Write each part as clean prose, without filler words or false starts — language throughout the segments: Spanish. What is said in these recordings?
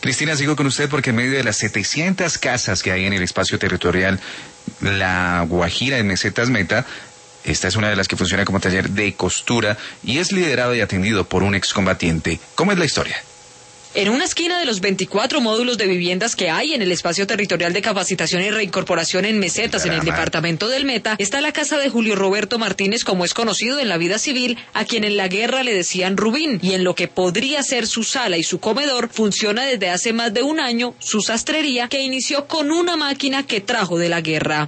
Cristina, sigo con usted porque en medio de las 700 casas que hay en el espacio territorial La Guajira en Mesetas Meta, esta es una de las que funciona como taller de costura y es liderado y atendido por un excombatiente. ¿Cómo es la historia? En una esquina de los 24 módulos de viviendas que hay en el espacio territorial de capacitación y reincorporación en Mesetas, en el departamento del Meta, está la casa de Julio Roberto Martínez, como es conocido en la vida civil, a quien en la guerra le decían Rubín, y en lo que podría ser su sala y su comedor, funciona desde hace más de un año su sastrería, que inició con una máquina que trajo de la guerra.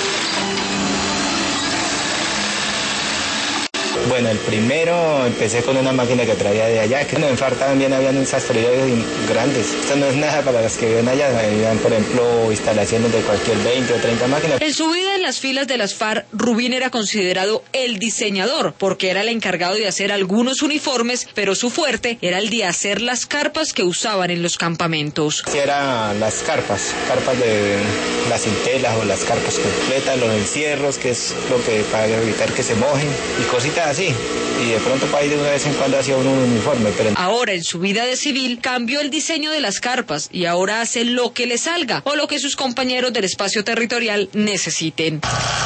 Bueno, el primero empecé con una máquina que traía de allá, que en FARC también habían sastrerías grandes. Esto no es nada para las que ven allá, habían, por ejemplo, instalaciones de cualquier 20 o 30 máquinas. En su vida en las filas de las FARC, Rubín era considerado el diseñador, porque era el encargado de hacer algunos uniformes, pero su fuerte era el de hacer las carpas que usaban en los campamentos. Sí, eran las carpas de las cintelas o las carpas completas, los encierros, que es lo que para evitar que se mojen y cositas así, y de pronto para ir de una vez en cuando hacía un uniforme. Pero ahora en su vida de civil cambió el diseño de las carpas y ahora hace lo que le salga o lo que sus compañeros del espacio territorial necesiten.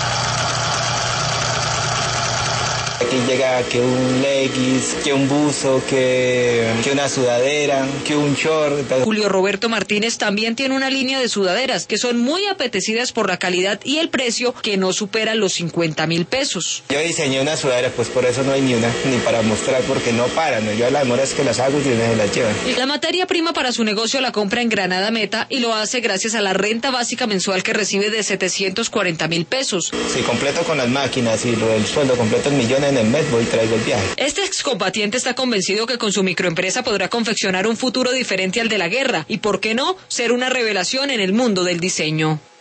Aquí llega que un leggings, que un buzo, que una sudadera, que un short. Julio Roberto Martínez también tiene una línea de sudaderas que son muy apetecidas por la calidad y el precio, que no superan los 50.000 pesos. Yo diseñé una sudadera, pues por eso no hay ni una, ni para mostrar, porque no paran, ¿no? Yo a la demora es que las hago y una se las llevan. La materia prima para su negocio la compra en Granada Meta y lo hace gracias a la renta básica mensual que recibe de 740.000 pesos. Si completo con las máquinas y el sueldo completo el millón en el mes, voy y traigo el viaje. Este excombatiente está convencido que con su microempresa podrá confeccionar un futuro diferente al de la guerra y, ¿por qué no?, ser una revelación en el mundo del diseño.